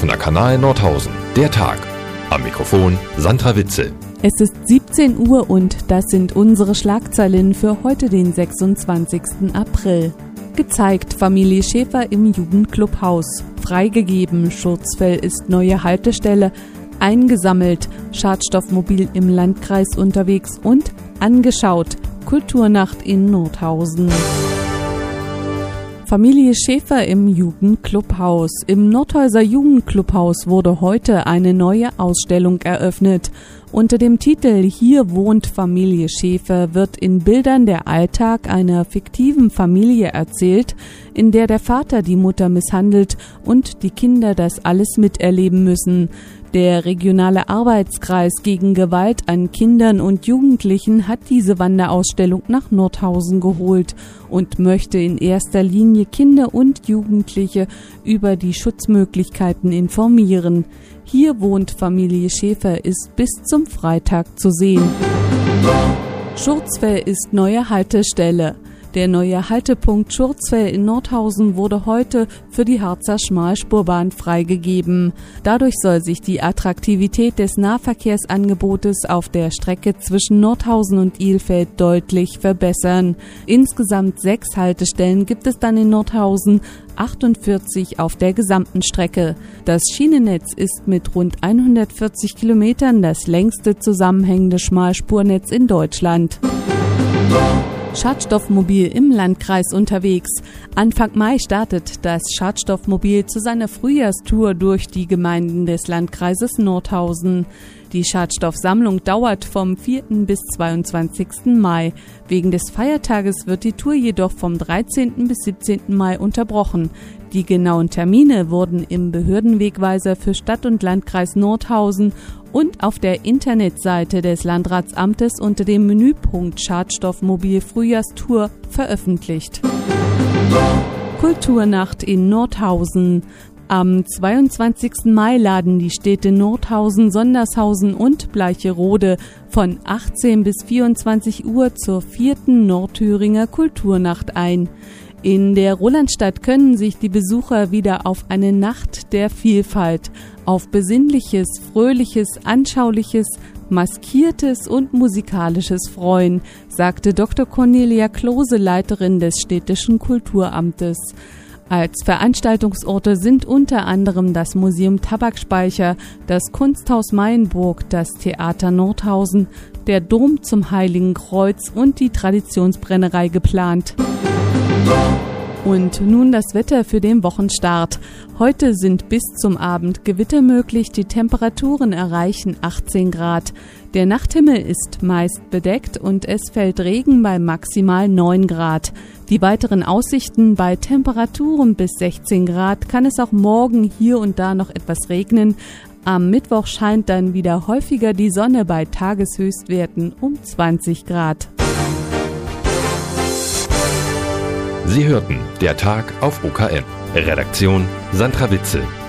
Offener Kanal Nordhausen. Der Tag. Am Mikrofon Sandra Witzel. Es ist 17 Uhr und das sind unsere Schlagzeilen für heute, den 26. April. Gezeigt, Familie Schäfer im Jugendclubhaus. Freigegeben, Schurzfell ist neue Haltestelle. Eingesammelt, Schadstoffmobil im Landkreis unterwegs und angeschaut, Kulturnacht in Nordhausen. Familie Schäfer im Jugendclubhaus. Im Nordhäuser Jugendclubhaus wurde heute eine neue Ausstellung eröffnet. Unter dem Titel »Hier wohnt Familie Schäfer« wird in Bildern der Alltag einer fiktiven Familie erzählt, in der der Vater die Mutter misshandelt und die Kinder das alles miterleben müssen. Der regionale Arbeitskreis gegen Gewalt an Kindern und Jugendlichen hat diese Wanderausstellung nach Nordhausen geholt und möchte in erster Linie Kinder und Jugendliche über die Schutzmöglichkeiten informieren. Hier wohnt Familie Schäfer ist bis zum Freitag zu sehen. Schurzfell ist neue Haltestelle. Der neue Haltepunkt Schurzfell in Nordhausen wurde heute für die Harzer Schmalspurbahn freigegeben. Dadurch soll sich die Attraktivität des Nahverkehrsangebotes auf der Strecke zwischen Nordhausen und Ilfeld deutlich verbessern. Insgesamt 6 Haltestellen gibt es dann in Nordhausen, 48 auf der gesamten Strecke. Das Schienennetz ist mit rund 140 Kilometern das längste zusammenhängende Schmalspurnetz in Deutschland. Schadstoffmobil im Landkreis unterwegs. Anfang Mai startet das Schadstoffmobil zu seiner Frühjahrstour durch die Gemeinden des Landkreises Nordhausen. Die Schadstoffsammlung dauert vom 4. bis 22. Mai. Wegen des Feiertages wird die Tour jedoch vom 13. bis 17. Mai unterbrochen. Die genauen Termine wurden im Behördenwegweiser für Stadt- und Landkreis Nordhausen und auf der Internetseite des Landratsamtes unter dem Menüpunkt Schadstoffmobil Frühjahrstour veröffentlicht. Kulturnacht in Nordhausen. Am 22. Mai laden die Städte Nordhausen, Sondershausen und Bleicherode von 18 bis 24 Uhr zur 4. Nordthüringer Kulturnacht ein. In der Rolandstadt können sich die Besucher wieder auf eine Nacht der Vielfalt, auf Besinnliches, Fröhliches, Anschauliches, Maskiertes und Musikalisches freuen, sagte Dr. Cornelia Klose, Leiterin des städtischen Kulturamtes. Als Veranstaltungsorte sind unter anderem das Museum Tabakspeicher, das Kunsthaus Mayenburg, das Theater Nordhausen, der Dom zum Heiligen Kreuz und die Traditionsbrennerei geplant. Und nun das Wetter für den Wochenstart. Heute sind bis zum Abend Gewitter möglich, die Temperaturen erreichen 18 Grad. Der Nachthimmel ist meist bedeckt und es fällt Regen bei maximal 9 Grad. Die weiteren Aussichten: bei Temperaturen bis 16 Grad kann es auch morgen hier und da noch etwas regnen. Am Mittwoch scheint dann wieder häufiger die Sonne bei Tageshöchstwerten um 20 Grad. Sie hörten Der Tag auf OKN. Redaktion Sandra Witzel.